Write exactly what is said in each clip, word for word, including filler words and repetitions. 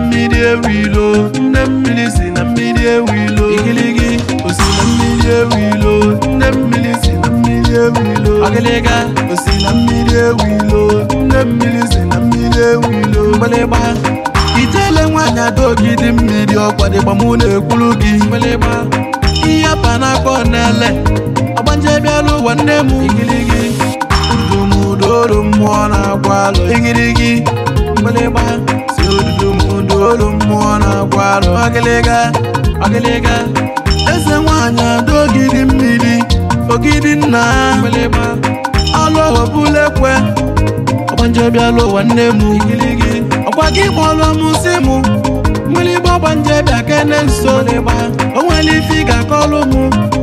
mmiri ewilo, nne mmiri si na mmiri ewilo. Igiligi osi na mmiri ewilo, nne mmiri si na mmiri ewilo. Agiliga osi na mmiri ewilo, nne mmiri si na mmiri ewilo. Mgbeleba ijele nwanya dogidi mmiri ọkwadịgba mụ na-ekwulu gị. Mgbeleba ihe panakọ nele ọgbanje bịala ụwa nne m. Igiligi udumudolu mmụọ na-agwalụ. Igiligi mgbeleba si udumudolu mmụọ na-agwalụ. Agiliga agiliga eze nwanya dogidi mmiri ogidi nna. Mgbeleba ọlụ ọbụlekwe ọgbanje bịala ụwa nne m. Igiligi ọkwa gị kpọrọ m si mụ mgbịlịgba ọgbanje bịa kene nso. O nwere ife ị ga-akọlụ mụ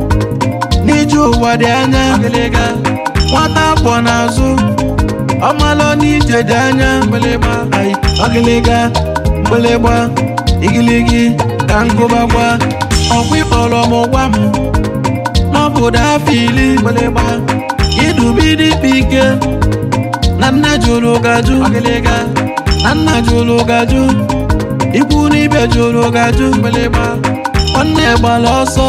n'ije ụwa dị anya. Agịlịga nwata afọ n'azụ ọmalụ n'ije dị anya. Mgbịlịgba agịlịga mgbịlịgba igiligi ka nkụbakwa ọkwa ịkpọrọ m gwa m n'obodo afọ iri. Mgbịlịgba idubidikpa ike na nna jụrụ gajụ. Agịlịga na nna jụrụ gajụ ikwu n'ibe jụrụ gajụ. Mgbịlịgba nwanne gbara ọsọ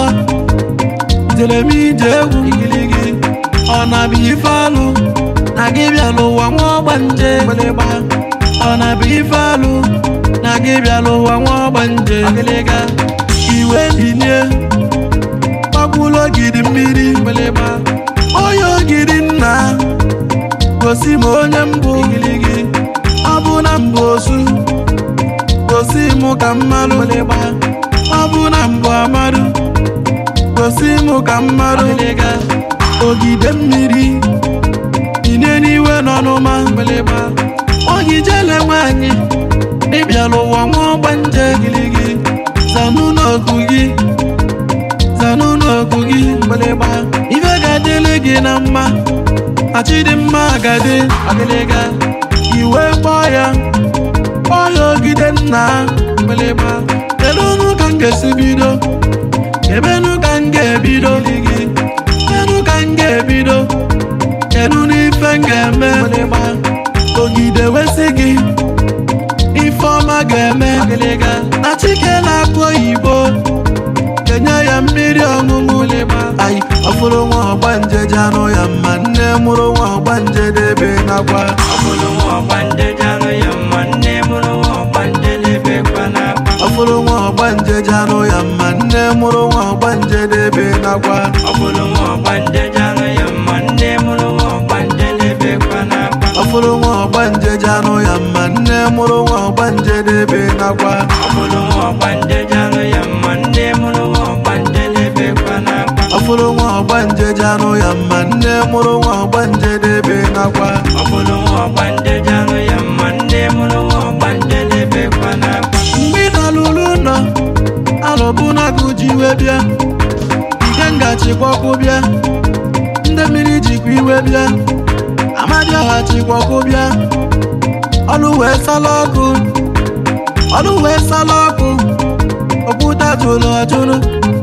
jere m ije egwu. Igiligi ọ na-abụ ife alụ na gị bịala ụwa nwa ọgbanje. Mgbịlịgba ọ na-abụ ife alụ na gị bịala ụwa nwa ọgbanje. Agịlịga iwe binye gbakwulu ogidi mmiri. Mgbịlịgba onye ogidi nna gosi m onye mbụ. Igiligi ọ bụ na mbụ osu gosi mụ ka mmadụ. Mgbịlịgba ọ bụ na mbụ amadụ gosi mụ ka mmadụ. Agịlịga ogide mmiri ine n'iwe n'ọnụma. Mgbịlịgba ogijele nwanyị ịbịala ụwa nwa ọgbanje. Igiligi zanụ n'oku gị zanụ n'oku gị. Mgbịlịgba ife ga-adịlị gị na mma achịdịmma agadi. Agịlịga iwe kpọọ ya kpọọ ya ogide nna. Mgbịlịgba kedu unu ka m ga-esi bido ebenu ka m ga-ebido. Kedu ka m ga-ebido kedu n'ife m ga-eme. Mgbịlịgba ogide wesi gị ife ọma ga-eme. Agịlịga na chike na-akụ oyibo kenye ya mmiri ọṅụṅụ. Mgbịlịgba ayi ọfụrụ nwa ọgbanje ji anụ ya mma nne mụrụ nwa ọgbanje debe nakwa. Ọfụrụ nwa ọgbanje ji anụ ya mma nne mụrụ nwa ọgbanje debe kwa nakwa. Ọfụrụ nwa ọgbanje ji anụ ya mma nne mụrụ nwa ọgbanje debe nakwa. Ọfụrụ nwa ọgbanje ji anụ ya mma nne mụrụ nwa ọgbanje debe kwa nakwa. Ọfụrụ nwa ọgbanje ji anụ ya mma nne mụrụ nwa ọgbanje debe nakwa. Ọfụrụ nwa ọgbanje ji anụ ya mma nne mụrụ nwa ọgbanje debe kwa nakwa. Ọfụrụ nwa ọgbanje ji anụ ya mma nne mụrụ nwa ọgbanje debe nakwa. Ọfụrụ nwa ọgbanje ji anụ ya mma nne mụrụ nwa ọgbanje debe kwa nakwa. Mgbe ị nọlụlụ ụlọ alọbụnagụ ji iwe bịa ike ngachikwa ọkụ bịa ndị mmiri jikwa iwe bịa Amadioha chikwa ọkụ bịa ọlụ wee sala ọkụ ọlụ wee sala ọkụ okwuta tụlụ ọjụrụ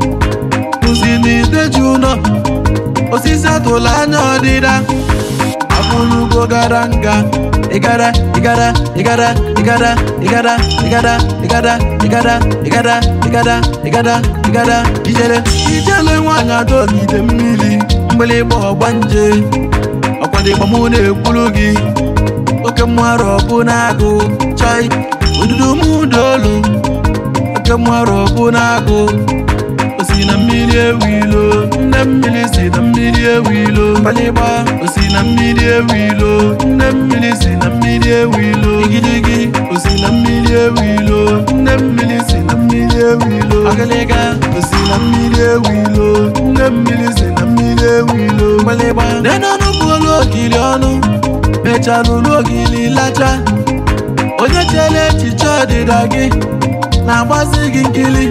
kụzi n'iteji ụlọ osisi atụlụ anya ọdịda abụlugo gara nga. Igara igara igara igara igara igara igara igara igara igara igara igara ijele ijele nwanyị adogide mmiri. Mgbịlịgba ọgbanje ọkwadịgba mụ na-ekwulu gị oke mmarụ ọbụ na-agụ. Chai ududu m ụdaolu oke mmarụ ọbụ na-agụ. Osi na mmiri ewilo nne mmiri si na mmiri ewilo. Mgbịlịgba osi na mmiri ewilo nne mmiri si na mmiri ewilo. Igiligi osi na mmiri ewilo nne mmiri si na mmiri ewilo. Agịlịga osi na mmiri ewilo nne mmiri si na mmiri ewilo. Mgbịlịgba nenọnụ bụolu ogili ọnụ mechalụlụ ogili lacha. Onye chere echiche ọdịda gị na-agbazi gị nkili.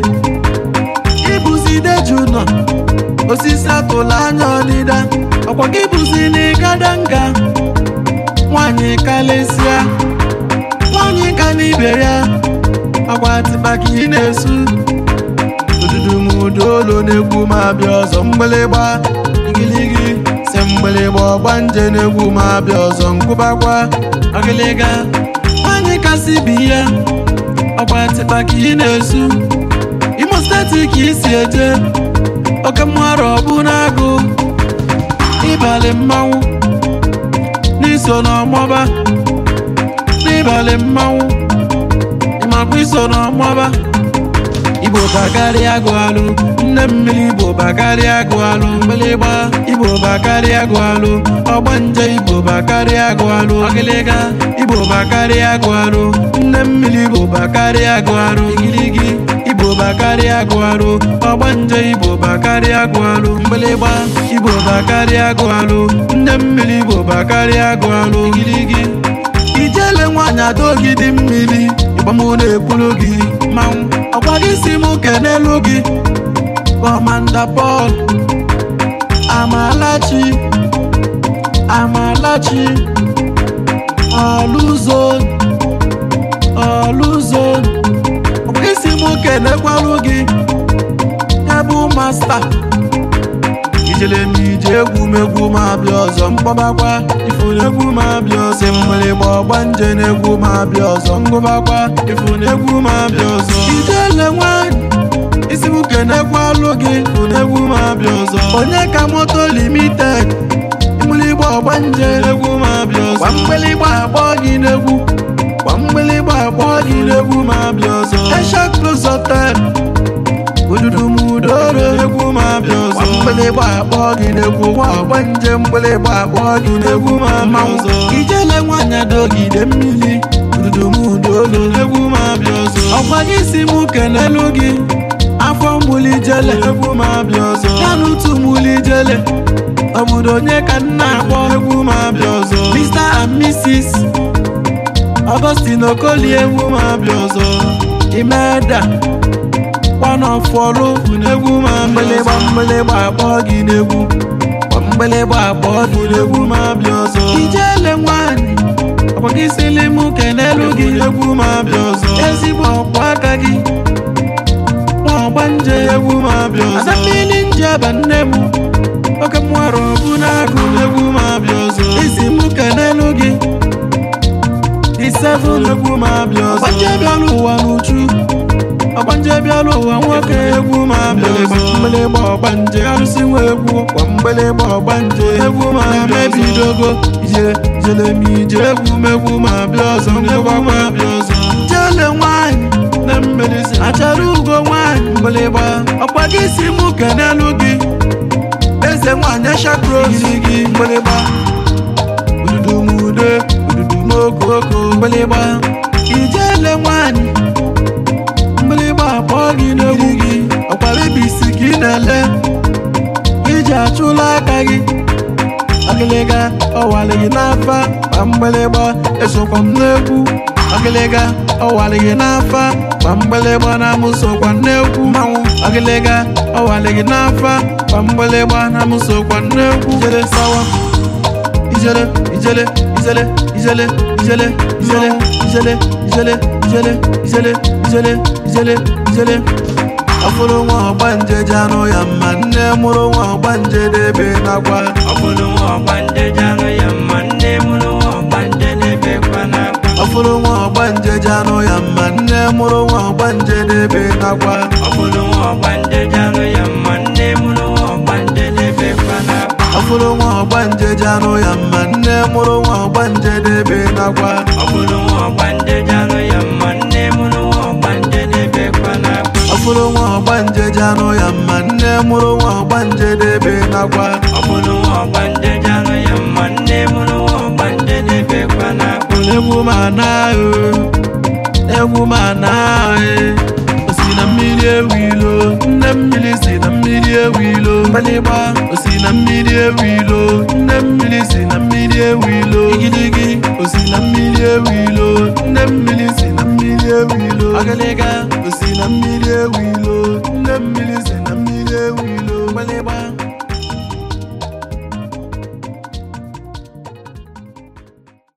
Ibuzi deju nọ osisi atụlụ anya ọdịda ọkwa gị buzi n'ịgada nga. Nwanyị kalịsịa nwanyị ka n'ibe ya ọkwa tịbaka ị na-esu. Ududu m ụdaolu na-egwu ma abịa ọzọ. Mgbịlịgba igiligi se mgbịlịgba ọgbanje na-egwu ma abịa ọzọ nkụbakwa. Agịlịga nwanyị kasị bi ya ọkwa Asịkpa ka ị na-esu Imo steeti ka isi eje oke mmadụ ọbụ n'agụ n'ịbalị mmanwụ n'iso n'ọmọba n'ịbalị mmanwụ ịmakwa iso n'ọmọba Igbo bakarị agụ alụ nne mmiri Igbo bakarị agụ alụ mgbịlịgba Igbo bakarị agụ alụ ọgbanje Igbo bakarị agụ alụ ọgịlịga Igbo bakarị agụ alụ nne mmiri Igbo bakarị agụ alụ igiligi Igbo bakarị agụ alụ ọgbanje Igbo bakarị agụ alụ mgbịlịgba Igbo bakarị agụ alụ nne mmiri Igbo bakarị agụ alụ igiligi Ijele nwanyị adọgide mmiri ịgbamụ na-ekwuru gị manwụ ọkwa gị si mụ kenelu gị Kọmanda Paul Amalachi Amalachi Ọlụzo Ọlụzo ọkwa gị si mụ kenekwalu gị Ebu Masta Ijele m ije egwu m egwu ma abịa ọzọ mkpọbakwa ifuru egwu ma abịa ọzọ mgbịrịgba ọgbanje na-egwu ma abịa ọzọ ngụbakwa ifuru egwu ma abịa ọzọ Ijele nwanyị isi m kenekwa alụ gị ifuru egwu ma abịa ọzọ onye ka moto limited mgbịrịgba ọgbanje egwu ma abịa ọzọ kwa mgbịrịgba akpọ gị n'egwu kwa mgbịrịgba akpọ gị n'egwu ma abịa ọzọ Esha Close Hotel Ududu mudoro egwu ma abịa ọzọ mgbịlịgba akpọ gị n'egwu nwa ọgbanje mgbịlịgba akpọ gị n'egwu ma abịa ọzọ Ijele nwanyị adọgide mmiri ududu mudoro egwu ma abịa ọzọ ọkwa gị si mụ kenelu gị afọ mgbuli Ijele egwu ma abịa ọzọ Kanutu mgbuli Ijele obodo onye ka nna akpọ egwu ma abịa ọzọ Mister and Missus Augustine Okolie egwu ma abịa ọzọ Imeda One of follow egwu ma mgbịlịgba mgbịlịgba akpọ gị n'egwu mgbịlịgba akpọ gị n'egwu ma abịa ọzọ Ijele nwanyị ọkwa gị sili mụ kenelu gị egwu ma abịa ọzọ ezigbo ọkwa aka gị nwa ọgbanje egwu ma abịa ọzọ Adammili Njaba nne m oke mwarụ ọbụ n'agụ egwu ma abịa ọzọ isi mụ kenelu gị The Seven egwu ma abịa ọzọ ọgbanje bịara ụwa n'uchu ọgbanje bịara ụwa nwoke egwu ma abịa ọzọ mgbịlịgba ọgbanje arụsị nwe egwu kwa mgbịlịgba ọgbanje egwu ma mebidogo ijele ijele m ije egwu m egwu ma abịa ọzọ ngwa ma abịa ọzọ Ijele nwanyị na mmiri achara ugo nwanyị mgbịlịgba ọkwa gị si mụ kenelu gị eze nwanyị Esha Close gị mgbịlịgba ududu mude ududu mokoko mgbịlịgba Ijele nwanyị mgbịlịgba akpọ gị n'egwu gị ọkwara bisi ka ị na-ele iji achụla aka gị ọgịlịga ọwalị gị n'afa ma mgbịlịgba esokwa m n'egwu ọgịlịga ọwalị gị n'afa ma mgbịlịgba na m sokwa n'egwu manwụ ọgịlịga ọwalị gị n'afa ma mgbịlịgba na m sokwa n'egwu Ijele sawa Ijele Ijele Ijele Ijele Ijele Ijele Ijele Ijele Ijele Ijele Ijele Ijele Ijele Ọfụrụ nwa ọgbanje ji anụ ya mma nne mụrụ nwa ọgbanje debe n'akwa Ọfụrụ nwa ọgbanje ji anụ ya mma nne mụrụ nwa ọgbanje debe kwa n'akwa Ọfụrụ nwa ọgbanje ji anụ ya mma nne mụrụ nwa ọgbanje debe n'akwa Ọfụrụ nwa ọgbanje ji anụ ya mma nne mụrụ nwa ọgbanje debe kwa n'akwa Ọfụrụ nwa ọgbanje ji anụ ya mma nne mụrụ nwa ọgbanje debe n'akwa Ọfụrụ nwa ọgbanje ji anụ ya mma nne mụrụ nwa ọgbanje debe kwa n'akwa Ọfụrụ nwa ọgbanje ji anụ ya mma nne mụrụ nwa ọgbanje debe n'akwa Ọfụrụ nwa ọgbanje ji anụ ya mma nne mụrụ nwa ọgbanje debe kwa n'akwa egwu ma na-ahụ egwu ma na-ahụ osi na mmiri ewilo nne mmiri si na mmiri ewilo mgbịlịgba osi na mmiri ewilo nne mmiri si na mmiri ewilo igiligi osi na mmiri ewilo nne mmiri si na mmiri ewilo ọgịlịga osi na mmiri ewilo nne mmiri si na mmiri ewilo mgbịlịgba